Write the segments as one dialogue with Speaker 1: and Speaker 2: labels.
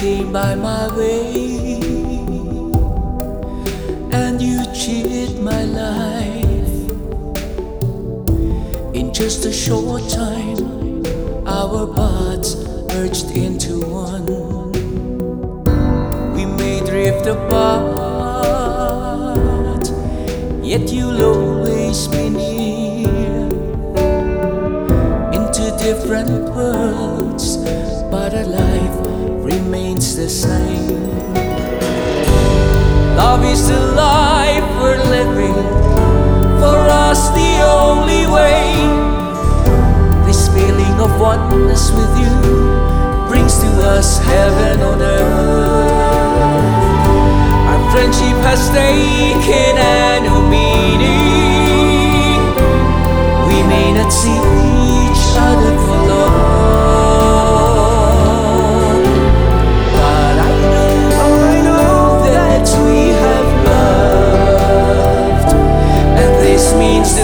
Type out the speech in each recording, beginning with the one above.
Speaker 1: came by my way, and you cheered my life. In just a short time, our paths merged into one. We may drift apart, yet you'll always be near. Into different worlds, but our life remains the same. Love is the life we're living, for us the only way. This feeling of oneness with you brings to us heaven on earth. Our friendship has taken a new meaning. We may not see each other for long, but I know that we have loved, and this means the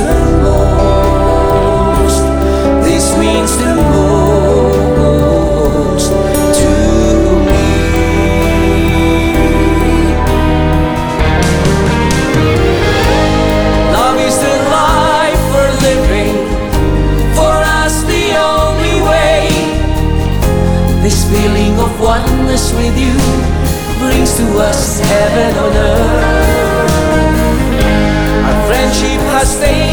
Speaker 1: most. This means the most to me. Love is the life we're living, for us the only way. This feeling of oneness with you brings to us heaven on earth. Our friendship has stayed